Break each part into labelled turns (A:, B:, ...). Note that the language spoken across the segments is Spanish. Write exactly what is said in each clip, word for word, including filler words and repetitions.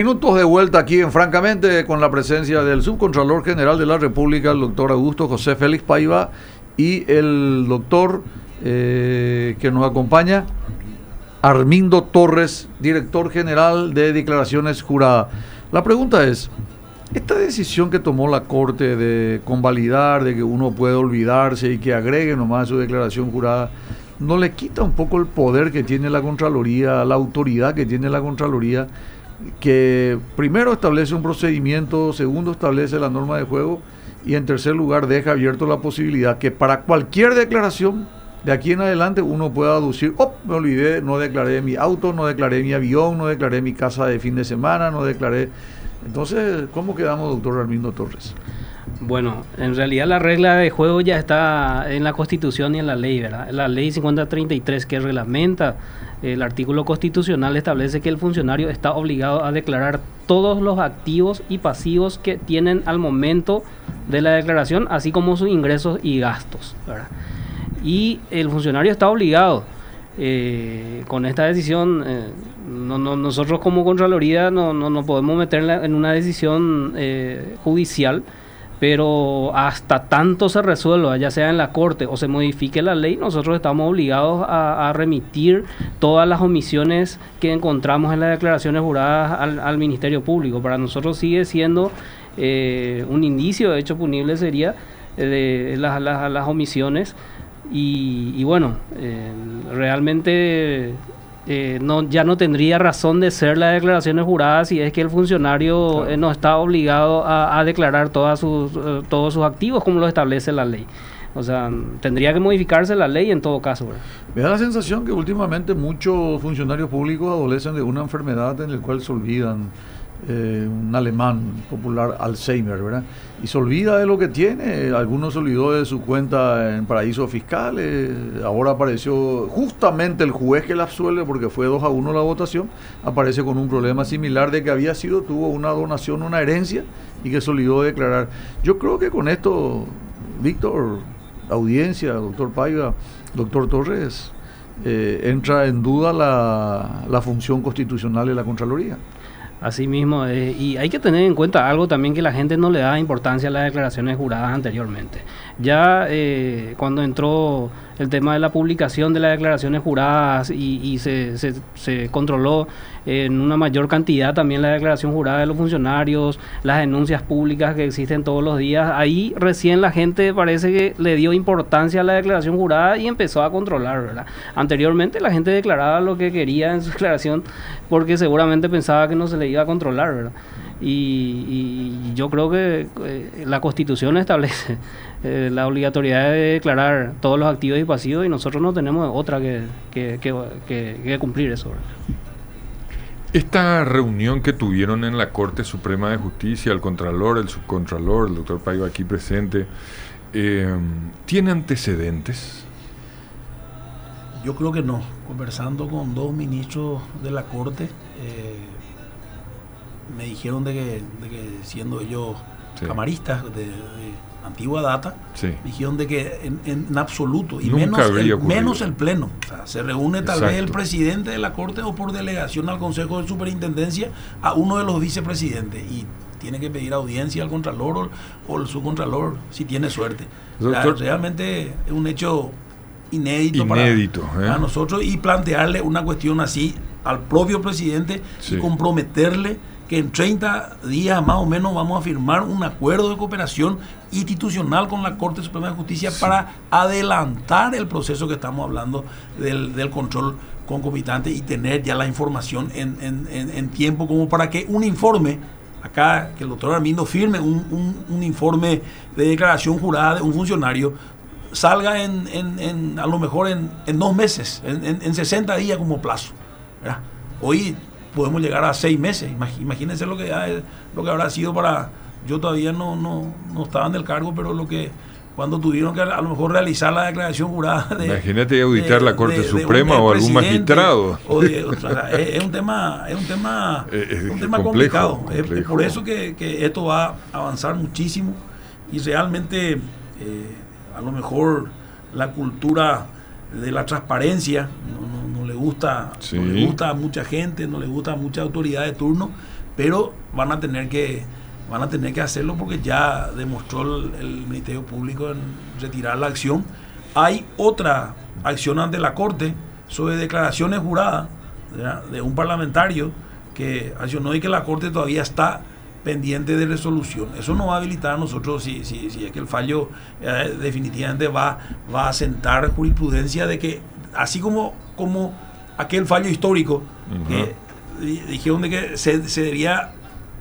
A: Minutos de vuelta aquí en Francamente con la presencia del Subcontralor General de la República, el doctor Augusto José Félix Paiva, y el doctor eh, que nos acompaña, Armindo Torres, director general de Declaraciones Juradas. La pregunta es, esta decisión que tomó la Corte de convalidar, de que uno puede olvidarse y que agregue nomás su declaración jurada, ¿no le quita un poco el poder que tiene la Contraloría, la autoridad que tiene la Contraloría, que primero establece un procedimiento, segundo establece la norma de juego y en tercer lugar deja abierto la posibilidad que para cualquier declaración de aquí en adelante uno pueda aducir, oh, me olvidé, no declaré mi auto, no declaré mi avión, no declaré mi casa de fin de semana, no declaré... Entonces, ¿cómo quedamos, doctor Armindo Torres?
B: Bueno, en realidad la regla de juego ya está en la Constitución y en la ley, ¿verdad? La ley cincuenta treinta y tres que reglamenta el artículo constitucional establece que el funcionario está obligado a declarar todos los activos y pasivos que tienen al momento de la declaración, así como sus ingresos y gastos, ¿verdad? Y el funcionario está obligado, eh, con esta decisión, eh, no, no, nosotros como Contraloría no, no, no podemos meterla en una decisión eh, judicial, pero hasta tanto se resuelva, ya sea en la Corte o se modifique la ley, nosotros estamos obligados a, a remitir todas las omisiones que encontramos en las declaraciones juradas al, al Ministerio Público. Para nosotros sigue siendo eh, un indicio de hecho punible, sería eh, de las, las, las omisiones, y, y bueno, eh, realmente... Eh, no, ya no tendría razón de ser las declaraciones juradas si es que el funcionario claro. eh, no está obligado a, a declarar todas sus, uh, todos sus activos como lo establece la ley. O sea, tendría que modificarse la ley en todo caso, ¿verdad?
A: Me da la sensación que últimamente muchos funcionarios públicos adolecen de una enfermedad en la cual se olvidan, eh, un alemán popular, Alzheimer, ¿verdad? Y se olvida de lo que tiene. Algunos se olvidó de su cuenta en paraísos fiscales. Ahora apareció justamente el juez que la absuelve, porque fue dos a uno la votación, aparece con un problema similar de que había sido, tuvo una donación, una herencia, y que se olvidó de declarar. Yo creo que con esto, Víctor, audiencia, doctor Paiva, doctor Torres, eh, entra en duda la, la función constitucional de la Contraloría.
B: Así mismo, eh, y hay que tener en cuenta algo también, que la gente no le da importancia a las declaraciones juradas anteriormente. Ya eh, cuando entró el tema de la publicación de las declaraciones juradas y, y se, se, se controló eh, en una mayor cantidad también la declaración jurada de los funcionarios, las denuncias públicas que existen todos los días, ahí recién la gente parece que le dio importancia a la declaración jurada y empezó a controlar, ¿verdad? Anteriormente la gente declaraba lo que quería en su declaración porque seguramente pensaba que no se le iba a controlar, ¿verdad? Y, y yo creo que eh, la Constitución establece eh, la obligatoriedad de declarar todos los activos y pasivos, y nosotros no tenemos otra que, que, que, que, que cumplir eso, ¿verdad?
C: Esta reunión que tuvieron en la Corte Suprema de Justicia, el Contralor, el Subcontralor, el doctor Paiva aquí presente, eh, ¿tiene antecedentes?
D: Yo creo que no. Conversando con dos ministros de la Corte, eh, me dijeron de que, de que siendo ellos sí. camaristas de, de antigua data, sí. me dijeron de que en, en, en absoluto, y menos el, menos el Pleno, o sea, se reúne tal Exacto. vez el presidente de la Corte o por delegación al Consejo de Superintendencia a uno de los vicepresidentes, y tiene que pedir audiencia al Contralor o, o el Subcontralor si tiene suerte. O sea, realmente es un hecho inédito, inédito para, eh. para nosotros, y plantearle una cuestión así al propio presidente sí. y comprometerle que en treinta días más o menos vamos a firmar un acuerdo de cooperación institucional con la Corte Suprema de Justicia sí. para adelantar el proceso que estamos hablando del, del control concomitante y tener ya la información en, en, en, en tiempo, como para que un informe, acá que el doctor Armindo firme un, un, un informe de declaración jurada de un funcionario, salga en, en, en a lo mejor en, en dos meses, en, en, en sesenta días como plazo, ¿verdad? Hoy podemos llegar a seis meses. Imagínense lo que lo que habrá sido para... Yo todavía no, no, no estaba en el cargo, pero lo que cuando tuvieron que a lo mejor realizar la declaración jurada de...
C: Imagínate auditar de, la Corte de, Suprema de o algún magistrado.
D: O de, o sea, es, es un tema, es un tema, es, un tema complejo, complicado. Complejo. Es, es por eso que, que esto va a avanzar muchísimo, y realmente eh, a lo mejor la cultura de la transparencia no, no, no le gusta sí. no le gusta a mucha gente, no le gusta a mucha autoridad de turno, pero van a tener que van a tener que hacerlo porque ya demostró el, el Ministerio Público en retirar la acción. Hay otra acción ante la Corte sobre declaraciones juradas, ¿verdad?, de un parlamentario que accionó y que la Corte todavía está pendiente de resolución. Eso nos va a habilitar a nosotros, si, si, si es que el fallo eh, definitivamente va, va a sentar jurisprudencia de que, así como, como aquel fallo histórico, uh-huh, que dijeron de que se, se debía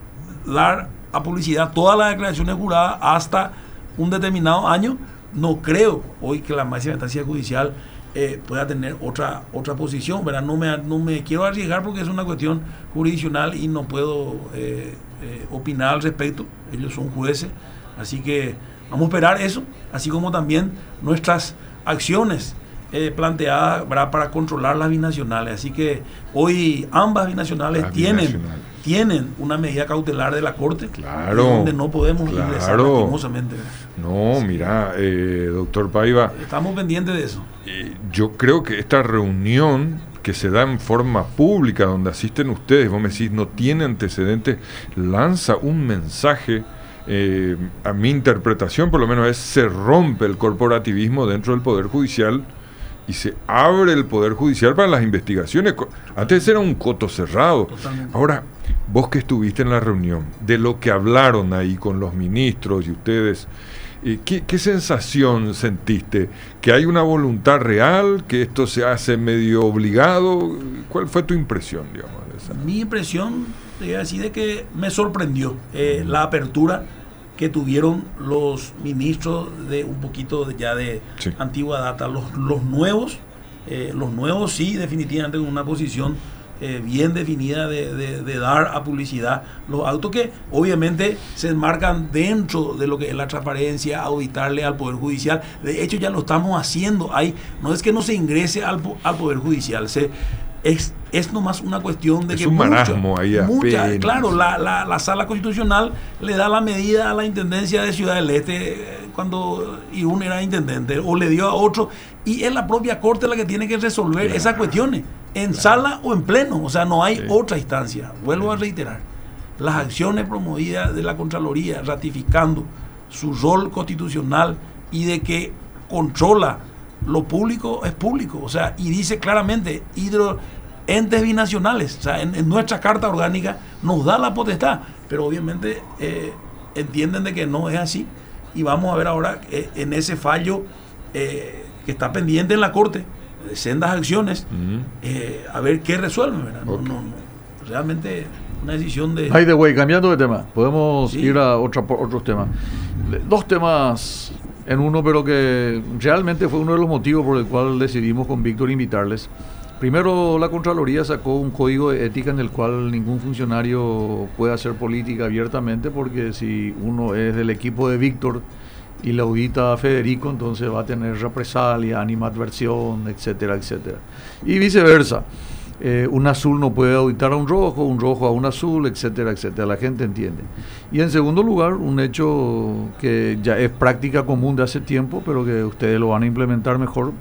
D: dar a publicidad todas las declaraciones juradas hasta un determinado año, no creo hoy que la máxima instancia judicial eh, pueda tener otra otra posición, ¿verdad? No me, no me quiero arriesgar porque es una cuestión jurisdiccional y no puedo eh, eh, opinar al respecto. Ellos son jueces, así que vamos a esperar eso, así como también nuestras acciones eh, planteadas, ¿verdad?, para controlar las binacionales. Así que hoy ambas binacionales las tienen binacionales. tienen una medida cautelar de la Corte,
C: claro,
D: donde no podemos
C: claro.
D: ingresar lastimosamente.
C: No, sí. Mira, eh, doctor Paiva,
D: estamos pendientes de eso.
C: Eh, yo creo que esta reunión que se da en forma pública, donde asisten ustedes, vos me decís, no tiene antecedentes, lanza un mensaje. Eh, a mi interpretación, por lo menos, es se rompe el corporativismo dentro del Poder Judicial y se abre el Poder Judicial para las investigaciones. Antes era un coto cerrado. Totalmente. Ahora, vos que estuviste en la reunión, de lo que hablaron ahí con los ministros y ustedes, eh, ¿qué, qué sensación sentiste? ¿Que hay una voluntad real? ¿Que esto se hace medio obligado? ¿Cuál fue tu impresión, digamos, de esa?
D: Mi impresión, te voy a decir, de que me sorprendió eh, la apertura que tuvieron los ministros de un poquito de, ya de sí. antigua data. Los, los nuevos, eh, los nuevos sí, definitivamente en una posición eh, bien definida de, de, de dar a publicidad los autos que obviamente se enmarcan dentro de lo que es la transparencia, auditarle al Poder Judicial. De hecho ya lo estamos haciendo. Hay, no es que no se ingrese al, al Poder Judicial, se Es, es nomás una cuestión de
C: es
D: que
C: un
D: mucha,
C: marasmo ahí
D: mucha, claro, la, la, la Sala Constitucional le da la medida a la Intendencia de Ciudad del Este cuando Irún era intendente, o le dio a otro, y es la propia Corte la que tiene que resolver claro. esas cuestiones, en claro. sala o en pleno, o sea, no hay sí. otra instancia. Vuelvo sí. a reiterar, las acciones promovidas de la Contraloría ratificando su rol constitucional y de que controla lo público es público, o sea, y dice claramente hidro, entes binacionales, o sea, en, en nuestra Carta Orgánica nos da la potestad, pero obviamente eh, entienden de que no es así, y vamos a ver ahora eh, en ese fallo eh, que está pendiente en la Corte, de sendas acciones, uh-huh. eh, a ver qué resuelven, ¿verdad? Okay. No, no, no, realmente una decisión de...
A: By the way, cambiando de tema, podemos sí. ir a otra, otros temas. Dos temas en uno, pero que realmente fue uno de los motivos por el cual decidimos con Víctor invitarles. Primero, la Contraloría sacó un código de ética en el cual ningún funcionario puede hacer política abiertamente, porque si uno es del equipo de Víctor y le audita a Federico, entonces va a tener represalia, animadversión, etcétera, etcétera. Y viceversa. Eh, un azul no puede auditar a un rojo, un rojo a un azul, etcétera, etcétera. La gente entiende. Y en segundo lugar, un hecho que ya es práctica común de hace tiempo, pero que ustedes lo van a implementar mejor,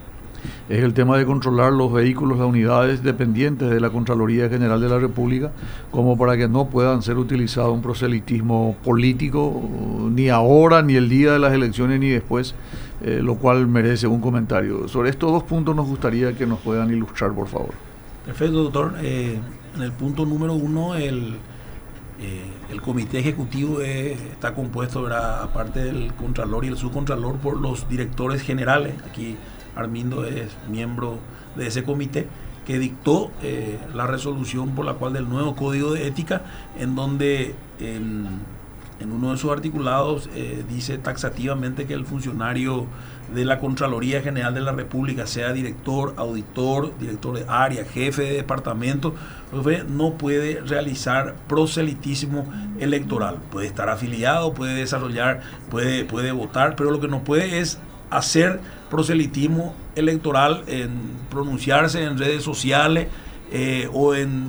A: es el tema de controlar los vehículos, las unidades dependientes de la Contraloría General de la República, como para que no puedan ser utilizados un proselitismo político, ni ahora, ni el día de las elecciones, ni después, eh, lo cual merece un comentario. Sobre estos dos puntos nos gustaría que nos puedan ilustrar, por favor.
D: Perfecto, doctor. Eh, en el punto número uno, el, eh, el comité ejecutivo eh, está compuesto, ¿verdad?, aparte del Contralor y el Subcontralor, por los directores generales. Aquí Armindo es miembro de ese comité que dictó eh, la resolución por la cual del nuevo Código de Ética, en donde en, en uno de sus articulados eh, dice taxativamente que el funcionario de la Contraloría General de la República, sea director, auditor, director de área, jefe de departamento, no puede realizar proselitismo electoral. Puede estar afiliado, puede desarrollar, puede, puede votar, pero lo que no puede es hacer proselitismo electoral, en pronunciarse en redes sociales eh, o, en,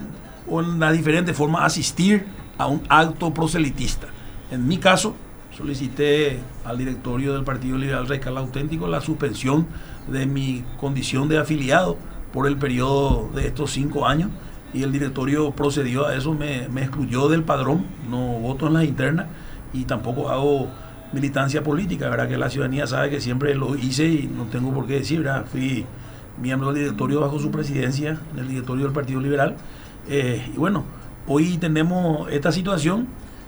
D: o en las diferentes formas, asistir a un acto proselitista. En mi caso, solicité al directorio del Partido Liberal Radical Auténtico la suspensión de mi condición de afiliado por el periodo de estos cinco años, y el directorio procedió a eso, me, me excluyó del padrón, no voto en las internas y tampoco hago militancia política, ¿verdad? Que la ciudadanía sabe que siempre lo hice y no tengo por qué decir, ¿verdad? Fui miembro del directorio bajo su presidencia, en el directorio del Partido Liberal. Eh, y bueno, hoy tenemos esta situación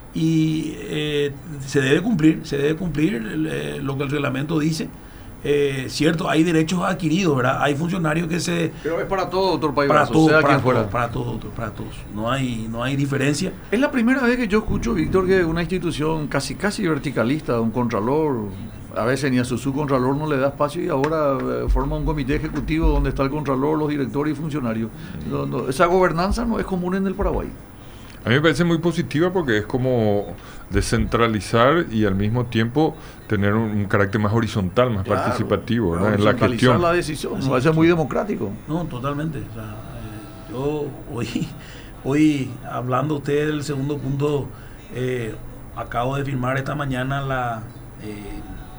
D: y eh, se debe cumplir, se debe cumplir eh, lo que el reglamento dice. Eh, cierto, hay derechos adquiridos, ¿verdad? Hay funcionarios que se...
A: Pero es para todo, doctor Paiva,
D: para todo,
A: sea
D: para,
A: quien
D: todo
A: fuera.
D: para todos, doctor, para todos. No hay, no hay diferencia.
A: Es la primera vez que yo escucho, Víctor, que una institución casi casi verticalista, un contralor, a veces ni a su subcontralor no le da espacio y ahora eh, forma un comité ejecutivo donde está el contralor, los directores y funcionarios. No, no, esa gobernanza no es común en el Paraguay.
C: A mí me parece muy positiva porque es como descentralizar y al mismo tiempo tener un, un carácter más horizontal, más
A: Claro,
C: participativo, ¿verdad? En la
A: horizontalizar
C: gestión.
A: la decisión, me parece muy democrático.
D: No, totalmente. O sea, eh, yo hoy, hoy, hablando usted del segundo punto, eh, acabo de firmar esta mañana la, eh,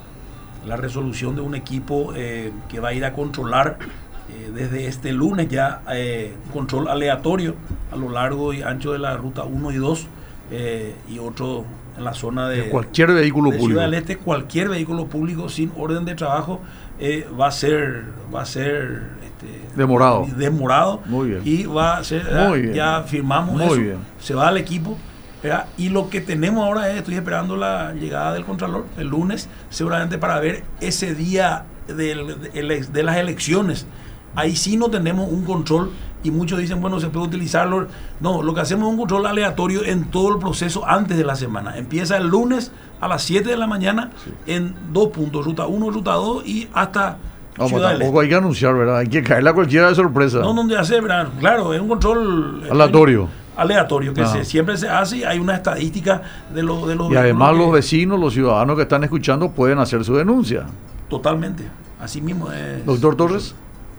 D: la resolución de un equipo eh, que va a ir a controlar eh, desde este lunes ya eh, control aleatorio a lo largo y ancho de la ruta uno y dos eh, y otro en la zona de,
A: de cualquier vehículo
D: de
A: público.
D: Ciudad del Este, cualquier vehículo público sin orden de trabajo eh, va a ser va a ser este,
A: demorado.
D: demorado
A: Muy bien.
D: y va a ser
A: Muy
D: ya,
A: bien.
D: ya firmamos
A: Muy
D: eso,
A: bien.
D: se va al equipo, ¿verdad? Y lo que tenemos ahora es, estoy esperando la llegada del Contralor el lunes, seguramente para ver ese día del- de, de las elecciones. Ahí sí no tenemos un control y muchos dicen, bueno, se puede utilizarlo. No, lo que hacemos es un control aleatorio en todo el proceso antes de la semana. Empieza el lunes a las siete de la mañana en dos puntos, ruta uno, ruta dos y hasta
A: Vamos,
D: Ciudad del
A: tampoco hay que anunciar, ¿verdad? Hay que caerle a cualquiera de sorpresa.
D: Este. No, donde hace, ¿verdad? Claro, es un control
A: Aleatorio.
D: aleatorio, que
A: Ajá.
D: se, siempre se hace y hay una estadística de, lo, de los
A: Y además
D: vehículos
A: los
D: que-
A: vecinos, los ciudadanos que están escuchando pueden hacer su denuncia.
D: Totalmente, así mismo es.
A: Doctor Torres.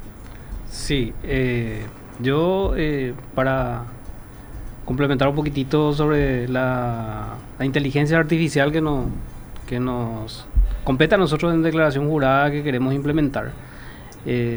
B: Sí, eh, yo eh, para complementar un poquitito sobre la, la inteligencia artificial que, no, que nos compete a nosotros en declaración jurada que queremos implementar. Eh,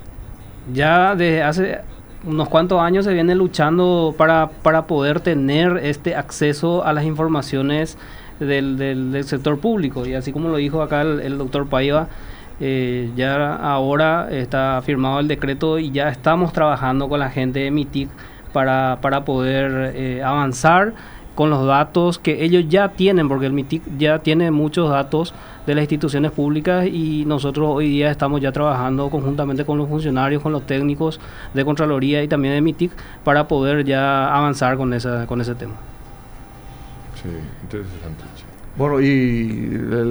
B: ya desde hace unos cuantos años se viene luchando para, para poder tener este acceso a las informaciones del, del, del sector público, y así como lo dijo acá el, el doctor Paiva, eh, ya ahora está firmado el decreto y ya estamos trabajando con la gente de MITIC para, para poder eh, avanzar con los datos que ellos ya tienen, porque el MITIC ya tiene muchos datos de las instituciones públicas y nosotros hoy día estamos ya trabajando conjuntamente con los funcionarios, con los técnicos de Contraloría y también de MITIC para poder ya avanzar con, esa, con ese tema.
C: Sí, interesante.
A: Bueno, y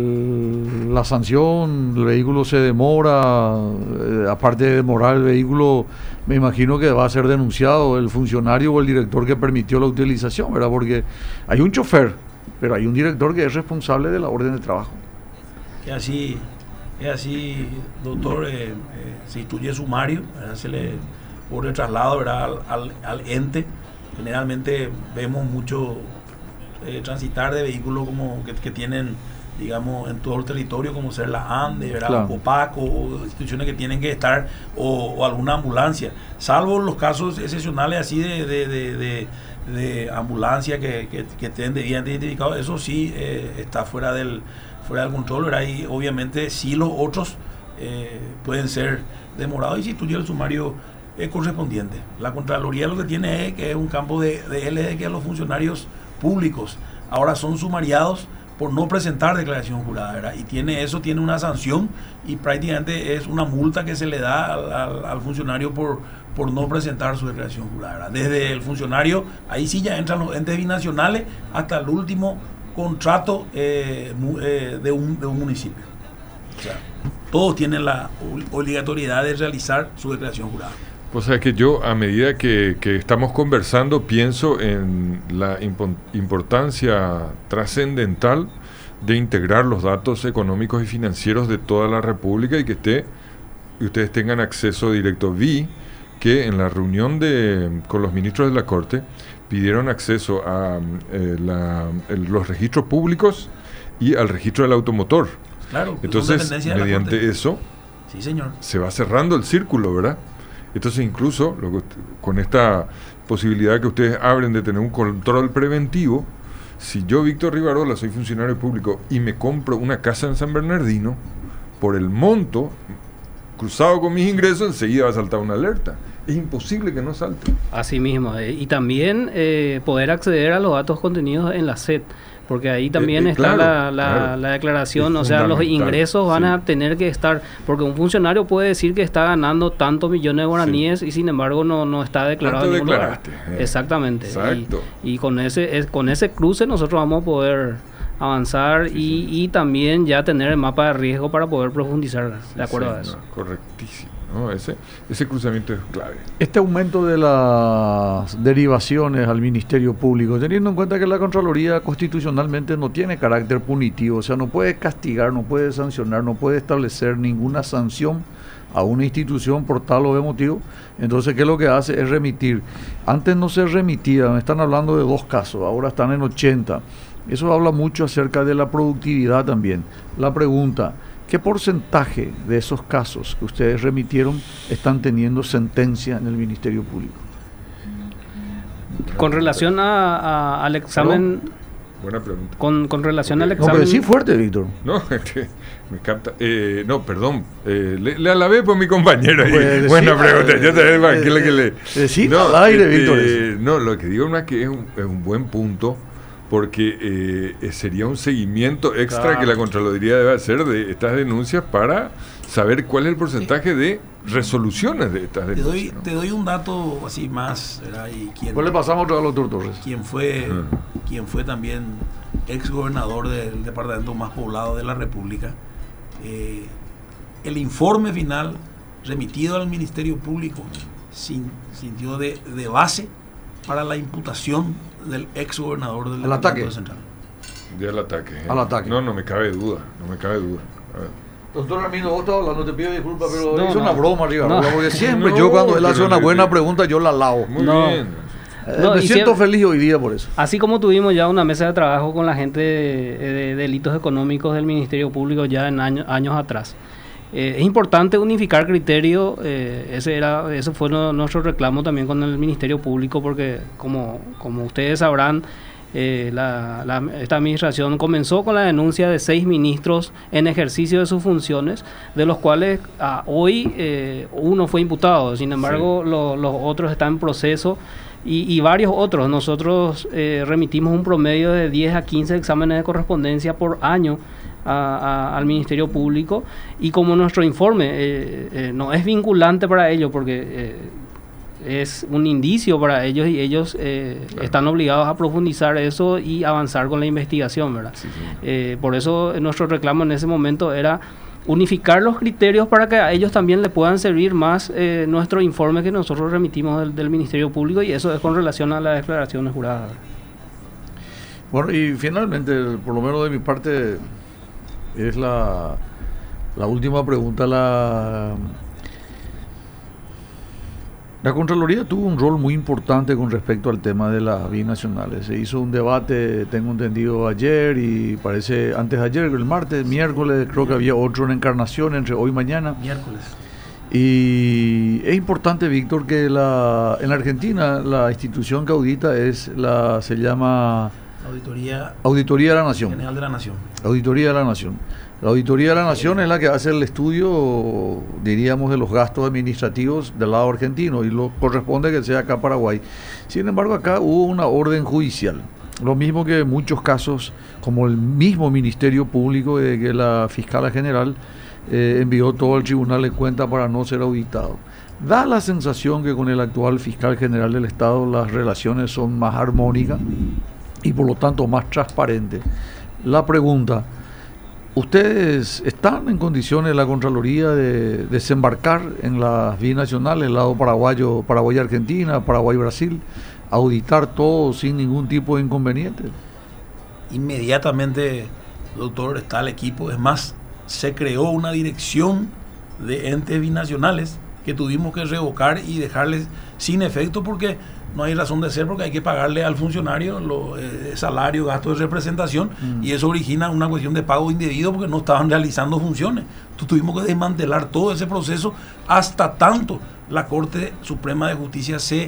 A: el- la sanción, el vehículo se demora, eh, aparte de demorar el vehículo, me imagino que va a ser denunciado el funcionario o el director que permitió la utilización, ¿verdad? Porque hay un chofer, pero hay un director que es responsable de la orden de trabajo.
D: Es así, es así, doctor, eh, eh, se instruye sumario, ¿verdad? Se le por el traslado, ¿verdad? Al, al, al ente. Generalmente vemos mucho eh, transitar de vehículos como que, que tienen, digamos, en todo el territorio, como ser la ANDE, ¿verdad?
A: Claro.
D: O PACO, o instituciones que tienen que estar, o, o alguna ambulancia, salvo los casos excepcionales así de, de, de, de, de ambulancia que, que, que estén debidamente identificados, eso sí eh, está fuera del, fuera del control, ¿verdad? Y obviamente sí los otros eh, pueden ser demorados y si tú llevas el sumario eh, correspondiente. La Contraloría lo que tiene es que es un campo de, de L D que a los funcionarios públicos ahora son sumariados por no presentar declaración jurada, ¿verdad? Y tiene eso, tiene una sanción y prácticamente es una multa que se le da al, al, al funcionario por, por no presentar su declaración jurada, ¿verdad? Desde el funcionario, ahí sí ya entran los entes binacionales hasta el último contrato eh, mu, eh, de, un, de un municipio. O sea, todos tienen la obligatoriedad de realizar su declaración jurada.
C: O sea que yo, a medida que, que estamos conversando, pienso en la impo- importancia trascendental de integrar los datos económicos y financieros de toda la República y que esté, y ustedes tengan acceso directo. Vi que en la reunión de, con los ministros de la Corte pidieron acceso a eh, la, el- los registros públicos y al registro del automotor.
D: Claro, que son
C: Entonces,
D: dependencias de la
C: mediante
D: Corte.
C: eso,
D: Sí, señor.
C: se va cerrando el círculo, ¿verdad? Entonces incluso lo que, con esta posibilidad que ustedes abren de tener un control preventivo. Si yo, Víctor Rivarola, soy funcionario público y me compro una casa en San Bernardino, por el monto, cruzado con mis ingresos, enseguida va a saltar una alerta. Es imposible que no salte.
B: Así mismo. Eh, y también eh, poder acceder a los datos contenidos en la S E D, porque ahí también eh, eh, está claro, la, la, claro. la declaración, es o sea, los ingresos van sí. a tener que estar, porque un funcionario puede decir que está ganando tantos millones de guaraníes sí. y sin embargo no, no está declarado en ningún lugar. Eh. Exactamente. Exacto. Y, y con ese es, con ese cruce nosotros vamos a poder avanzar sí, y, sí. y también ya tener el mapa de riesgo para poder profundizar sí, de acuerdo sí, a eso.
C: No, correctísimo. No, ese, ese cruzamiento es clave.
A: Este aumento de las derivaciones al Ministerio Público, teniendo en cuenta que la Contraloría constitucionalmente no tiene carácter punitivo, o sea, no puede castigar, no puede sancionar, no puede establecer ninguna sanción a una institución por tal o de motivo, entonces ¿qué es lo que hace? Es remitir. Antes no se remitía, me están hablando de dos casos, ahora están en ochenta. Eso habla mucho acerca de la productividad también. La pregunta: ¿qué porcentaje de esos casos que ustedes remitieron están teniendo sentencia en el Ministerio Público?
B: Con relación a, a, al examen...
C: ¿Perdón? Buena pregunta.
B: Con, con relación okay. al examen...
A: No, pero sí fuerte, Víctor.
C: No, me capta. Eh, no, perdón. Eh, le, le alabé por mi compañero. Pues, buena sí, pregunta. Eh, Yo te digo, eh, que le...
A: Sí, no, al aire, este, Víctor.
C: Eh, no, lo que digo es que es un, es un buen punto, porque eh, sería un seguimiento extra claro. que la Contraloría debe hacer de estas denuncias para saber cuál es el porcentaje sí. de resoluciones de estas denuncias.
D: Te doy, ¿no? te doy un dato así más. Y quién,
A: ¿Cuál le pasamos a los Torres?
D: Quien fue, uh-huh. quien fue también ex gobernador del departamento más poblado de la República. Eh, el informe final remitido al Ministerio Público sin, sintió de, de base para la imputación del ex gobernador del
A: departamento
D: central.
C: Del ataque. ¿eh?
A: Al ataque.
C: No, no me cabe duda, no me cabe duda. A ver.
A: Doctor Ramiro, vos estás hablando, te pido disculpas, pero
B: no,
A: hizo
B: no,
A: una broma arriba,
B: no.
A: porque siempre
C: no,
A: yo cuando él hace una buena
C: sí.
A: pregunta, yo la lavo.
C: Muy
B: no.
C: bien.
A: Eh, no, me siento si feliz hoy día por eso.
B: Así como tuvimos ya una mesa de trabajo con la gente de, de delitos económicos del Ministerio Público ya en año, años atrás. Eh, es importante unificar criterios, eh, ese era, ese fue no, nuestro reclamo también con el Ministerio Público, porque como, como ustedes sabrán, eh, la, la, esta administración comenzó con la denuncia de seis ministros en ejercicio de sus funciones, de los cuales ah, hoy eh, uno fue imputado, sin embargo sí. lo, los otros están en proceso. Y, y varios otros. Nosotros eh, remitimos un promedio de diez a quince exámenes de correspondencia por año a, a, al Ministerio Público, y como nuestro informe eh, eh, no es vinculante para ellos, porque eh, es un indicio para ellos y ellos eh, claro. están obligados a profundizar eso y avanzar con la investigación, ¿verdad? Sí, sí. Eh, por eso nuestro reclamo en ese momento era unificar los criterios para que a ellos también le puedan servir más eh, nuestro informe que nosotros remitimos del, del Ministerio Público, y eso es con relación a las declaraciones juradas.
A: Bueno, y finalmente, por lo menos de mi parte, es la, la última pregunta. La, la Contraloría tuvo un rol muy importante con respecto al tema de las binacionales. Se hizo un debate, tengo entendido, ayer y parece antes de ayer, el martes, miércoles, creo que había otro en Encarnación entre hoy y mañana.
D: Miércoles.
A: Y es importante, Víctor, que la, en la Argentina la institución que audita es la, se llama
D: Auditoría,
A: Auditoría de la Nación.
D: General de la Nación.
A: Auditoría de la Nación. La Auditoría de la Nación es la que hace el estudio, diríamos, de los gastos administrativos del lado argentino, y lo corresponde que sea acá Paraguay. Sin embargo, acá hubo una orden judicial. Lo mismo que en muchos casos, como el mismo Ministerio Público, eh, que la Fiscala General eh, envió todo al Tribunal de Cuentas para no ser auditado. Da la sensación que con el actual Fiscal General del Estado las relaciones son más armónicas y por lo tanto más transparentes. La pregunta: ¿ustedes están en condiciones, la Contraloría, de desembarcar en las binacionales, el lado paraguayo, Paraguay-Argentina, Paraguay-Brasil, auditar todo sin ningún tipo de inconveniente?
D: Inmediatamente, doctor, está el equipo. Es más, se creó una dirección de entes binacionales que tuvimos que revocar y dejarles sin efecto, porque no hay razón de ser, porque hay que pagarle al funcionario lo, eh, salario, gasto de representación, mm. y eso origina una cuestión de pago indebido porque no estaban realizando funciones. Entonces tuvimos que desmantelar todo ese proceso hasta tanto la Corte Suprema de Justicia se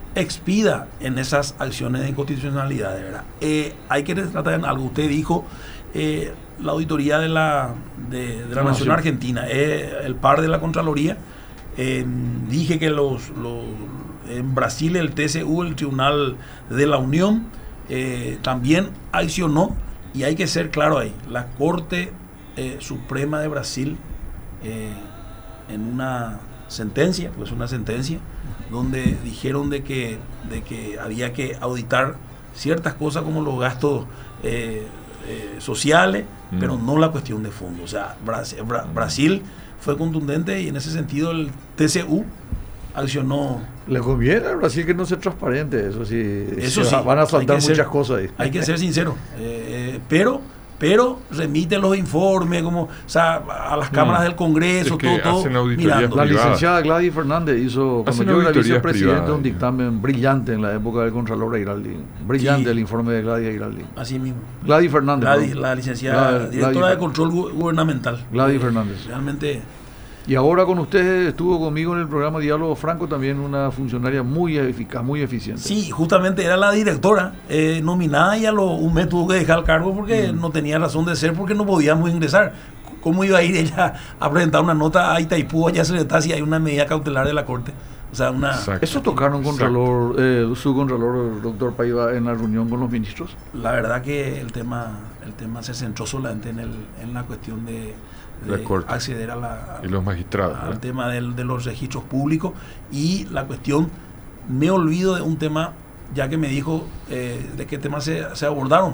D: expida en esas acciones de inconstitucionalidad, de verdad. Eh, hay que tratar en algo. Usted dijo eh, la auditoría de la, de, de la
A: no,
D: Nación
A: sí.
D: Argentina, eh, el par de la Contraloría. Eh, dije que los, los en Brasil el T C U, el Tribunal de la Unión, eh, también accionó, y hay que ser claro ahí, la Corte eh, Suprema de Brasil, eh, en una sentencia, pues una sentencia, donde dijeron de que, de que había que auditar ciertas cosas como los gastos eh, eh, sociales, mm. pero no la cuestión de fondo. O sea, Brasil, Bra, Brasil fue contundente, y en ese sentido el T C U accionó.
A: Le conviene a Brasil que no sea transparente, eso sí.
D: Eso
A: sí,
D: sí,
A: van a saltar muchas
D: ser,
A: cosas ahí.
D: Hay que ser sincero, eh, pero pero remite los informes, como, o sea, a las cámaras mm. del Congreso,
C: es que
D: todo, todo mirando.
A: La licenciada Gladys Fernández hizo, cuando yo era vicepresidente, un dictamen brillante en la época del Contralor Giraldi. Brillante sí. El informe de Gladys Giraldi.
D: Así mismo.
A: Gladys Fernández.
D: Gladys, la licenciada, Gladys, directora Gladys, de Control Gubernamental.
A: Gladys eh, Fernández.
D: Realmente.
A: Y ahora con usted estuvo conmigo en el programa Diálogo Franco, también una funcionaria muy eficaz, muy eficiente.
D: Sí, justamente era la directora eh, nominada, y a lo, un mes tuvo que dejar el cargo porque mm. no tenía razón de ser, porque no podíamos ingresar. ¿Cómo iba a ir ella a presentar una nota a Itaipú, allá se le está si hay una medida cautelar de la Corte? O sea, una...
A: Exacto. ¿Eso tocaron contralor, eh, su contralor, doctor Paiva, en la reunión con los ministros?
D: La verdad que el tema, el tema se centró solamente en, el, en la cuestión de... de acceder a la,
C: y los magistrados,
D: al
C: ¿no?
D: tema del, de los registros públicos, y la cuestión, me olvido de un tema, ya que me dijo eh, de qué temas se, se abordaron.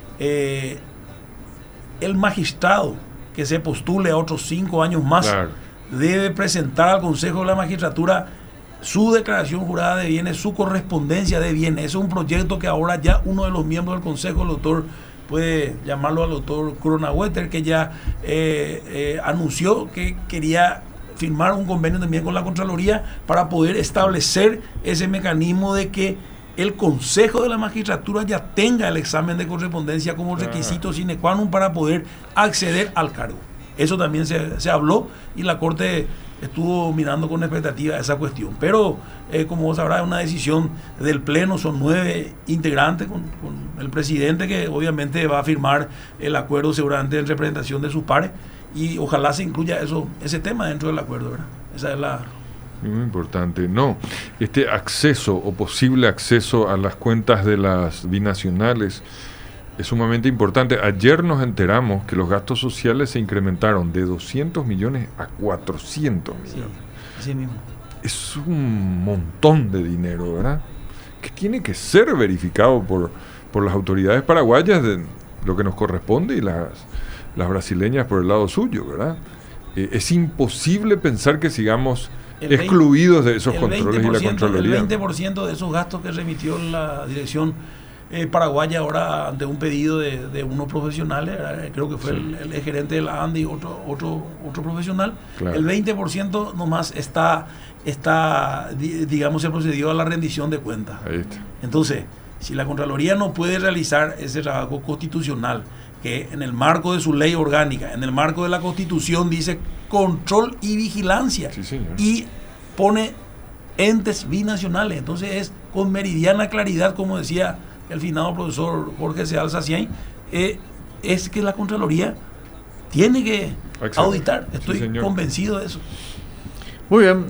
D: Eh, el magistrado que se postule a otros cinco años más, claro, debe presentar al Consejo de la Magistratura su declaración jurada de bienes, su correspondencia de bienes. Es un proyecto que ahora ya uno de los miembros del Consejo, el doctor, puede llamarlo al doctor Cronaueter, que ya eh, eh, anunció que quería firmar un convenio también con la Contraloría para poder establecer ese mecanismo de que el Consejo de la Magistratura ya tenga el examen de correspondencia como requisito sine qua non para poder acceder al cargo. Eso también se, se habló, y la Corte estuvo mirando con expectativa esa cuestión. Pero, eh, como vos sabrás, es una decisión del Pleno, son nueve integrantes con, con el presidente, que obviamente va a firmar el acuerdo seguramente en representación de sus pares, y ojalá se incluya eso, ese tema dentro del acuerdo, ¿verdad? Esa es la...
C: Muy importante. No, este acceso o posible acceso a las cuentas de las binacionales es sumamente importante. Ayer nos enteramos que los gastos sociales se incrementaron de doscientos millones a cuatrocientos millones.
D: Sí, así mismo.
C: Es un montón de dinero, ¿verdad? Que tiene que ser verificado por, por las autoridades paraguayas, de lo que nos corresponde, y las, las brasileñas por el lado suyo, ¿verdad? Eh, es imposible pensar que sigamos el excluidos de esos controles y la Contraloría.
D: El veinte por ciento de esos gastos que remitió la dirección eh, paraguaya ahora ante un pedido de, de unos profesionales, eh, creo que fue sí. el, el gerente de la ANDI y otro, otro, otro profesional, claro. El veinte por ciento nomás está, está, digamos, se procedió a la rendición de cuentas.
C: Ahí está.
D: Entonces, si la Contraloría no puede realizar ese trabajo constitucional, que en el marco de su ley orgánica, en el marco de la Constitución, dice control y vigilancia,
C: sí, señor,
D: y pone entes binacionales, entonces es con meridiana claridad, como decía el finado profesor Jorge Seal Sacién, eh, es que la Contraloría tiene que Exacto. auditar. Estoy sí, convencido de eso.
A: Muy bien,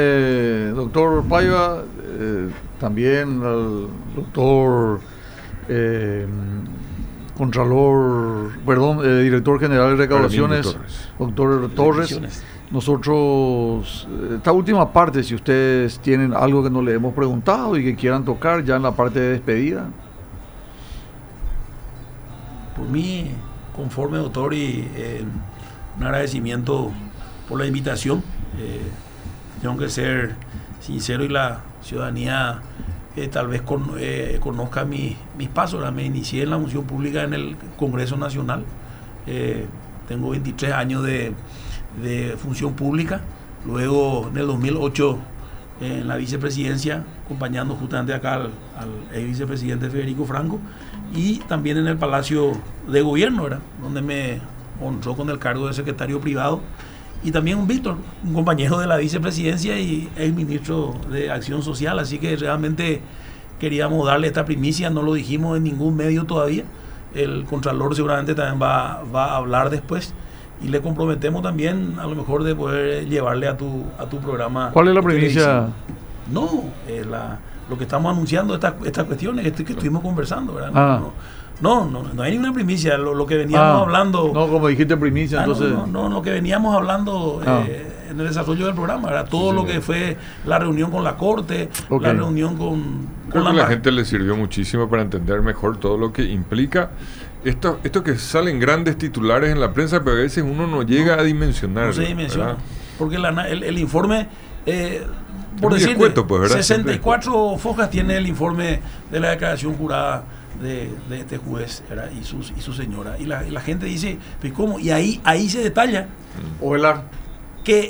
A: eh, doctor Paiva, eh, también al doctor eh, Contralor, perdón, eh, director general de recaudaciones, Torres. doctor Torres. Nosotros, esta última parte, si ustedes tienen algo que no le hemos preguntado y que quieran tocar ya en la parte de despedida.
D: Por mí, conforme, doctor, y eh, un agradecimiento por la invitación. Eh, tengo que ser sincero, y la ciudadanía Eh, tal vez con, eh, conozca mi, mis pasos. ¿verdad? Me inicié en la función pública en el Congreso Nacional. Eh, tengo veintitrés años de, de función pública. Luego, en el dos mil ocho, eh, en la vicepresidencia, acompañando justamente acá al, al ex vicepresidente Federico Franco. Y también en el Palacio de Gobierno, ¿verdad? Donde me honró con el cargo de secretario privado. y también un Víctor, un compañero de la vicepresidencia y ex ministro de Acción Social, así que realmente queríamos darle esta primicia, no lo dijimos en ningún medio todavía, el Contralor seguramente también va, va a hablar después y le comprometemos también a lo mejor de poder llevarle a tu, a tu programa.
A: ¿Cuál es la primicia?
D: No, eh, la, lo que estamos anunciando, estas esta cuestiones que, que estuvimos conversando, ¿verdad? No,
A: Ah.
D: no, no, no, no hay ninguna primicia, lo, lo que veníamos
A: Ah,
D: hablando...
A: No, como dijiste primicia,
D: Ah, no,
A: entonces...
D: no, no, lo que veníamos hablando
A: Ah.
D: eh, en el desarrollo del programa, era todo
C: Sí,
D: lo
C: sí.
D: que fue la reunión con la Corte,
A: Ok.
D: la reunión con,
C: Creo
D: con
C: que la
D: ma-
C: gente le sirvió muchísimo para entender mejor todo lo que implica esto, esto que salen grandes titulares en la prensa, pero a veces uno no llega a dimensionar.
D: No se dimensiona. Porque la- el, el informe, eh, por
C: muy
D: decirte,
C: escueto, pues, ¿verdad?
D: sesenta y cuatro fojas tiene el informe de la declaración jurada de, de este juez, ¿verdad? y, su, y su señora. Y la, y la gente dice, pues ¿cómo? Y ahí, ahí se detalla
A: Ovelar.
D: que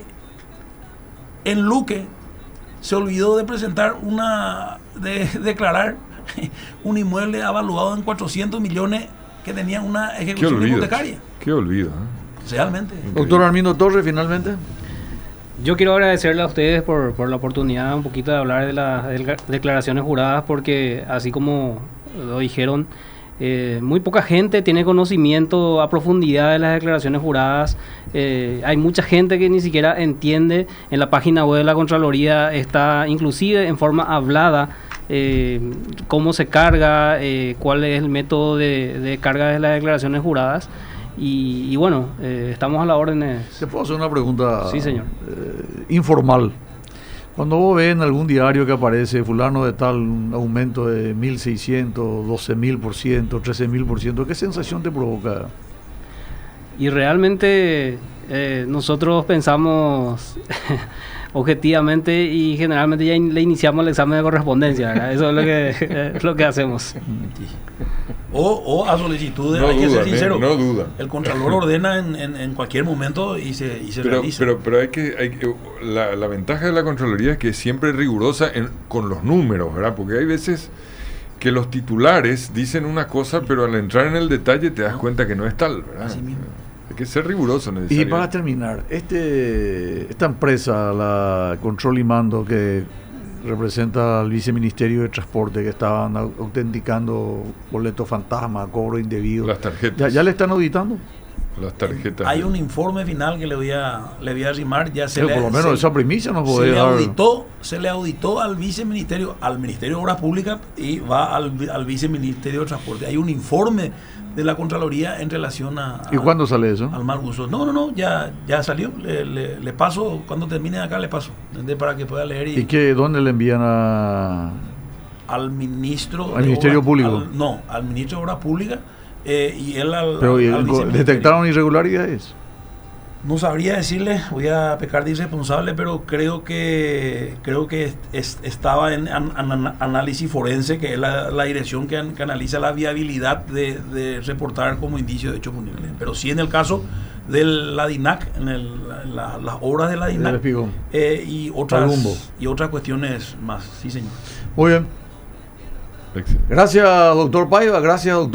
D: en Luque se olvidó de presentar una, de declarar un inmueble avaluado en cuatrocientos millones que tenía una
C: ¿Qué
D: ejecución
C: olvido?
D: hipotecaria.
C: ¿Qué olvido? ¿eh?
D: Realmente.
A: Doctor Armindo Torres, finalmente.
B: Yo quiero agradecerle a ustedes por, por la oportunidad un poquito de hablar de las delga- declaraciones juradas, porque así como lo dijeron, eh, muy poca gente tiene conocimiento a profundidad de las declaraciones juradas. Eh, hay mucha gente que ni siquiera entiende. En la página web de la Contraloría está inclusive en forma hablada eh, cómo se carga, eh, cuál es el método de, de carga de las declaraciones juradas. Y, y bueno, eh, estamos a la orden. de-
A: ¿Te puedo hacer una pregunta?
B: Sí, señor.
A: eh, informal. Cuando vos ves en algún diario que aparece fulano de tal, un aumento de mil seiscientos, doce mil por ciento, trece mil por ciento, ¿qué sensación te provoca?
B: Y realmente eh, nosotros pensamos objetivamente y generalmente ya in- le iniciamos el examen de correspondencia, ¿verdad? Eso es lo que, es lo que hacemos.
D: Sí. O, o a solicitud, de-
C: No
D: hay que ser
C: dudan, ¿eh?
D: sincero.
C: No dudan.
D: El Contralor ordena en, en, en cualquier momento y se, y se
C: Pero,
D: realiza.
C: pero, pero hay que, hay que- la, la ventaja de la Contraloría es que es siempre rigurosa en- con los números, ¿verdad? Porque hay veces que los titulares dicen una cosa, pero al entrar en el detalle te das
D: No.
C: cuenta que no es tal, ¿verdad?
D: Así mismo.
C: Hay que ser riguroso
A: Y
C: necesariamente.
A: para terminar, este, esta empresa, la Control y Mando, que representa al Viceministerio de Transporte, que estaban au- autenticando boletos fantasma, cobro indebido,
C: Las tarjetas.
A: ¿ya, ya le están auditando?
C: Las tarjetas.
D: Hay un informe final que le voy a, le voy a arrimar. Ya se
A: Sí,
D: le,
A: por lo menos
D: se-
A: esa primicia nos
D: se
A: puede
D: le
A: dar.
D: auditó, se le auditó al viceministerio, al Ministerio de Obras Públicas y va al, vi- al viceministerio de Transporte. Hay un informe de la Contraloría en relación a,
A: ¿Y
D: a-
A: cuándo sale eso?
D: al mal uso. No, no, no, ya, ya salió. Le, le- le paso, cuando termine acá le paso, ¿entendés? Para que pueda leer y,
A: ¿Y qué, dónde le envían a...?
D: al ministro.
A: ¿Al
D: de
A: Ministerio
D: Obras-
A: Público?
D: al- no, al ministro de Obras Públicas eh, y él al.
A: Pero
D: al-
A: ¿y
D: al
A: el-
D: viceministerio.
A: ¿detectaron irregularidades?
D: No sabría decirle, voy a pecar de irresponsable, pero creo que creo que es- es- estaba en an- an- análisis forense, que es la, la dirección que, an- que analiza la viabilidad de, de reportar como indicio de hecho punible. Pero sí en el caso de la DINAC, en el- la- las obras de la
A: Del
D: DINAC
A: espigón.
D: eh, y
A: Palumbo.
D: otras y otras cuestiones más. Sí, señor.
A: Muy bien.
C: Excelente.
A: Gracias, doctor Paiva. Gracias, doctor.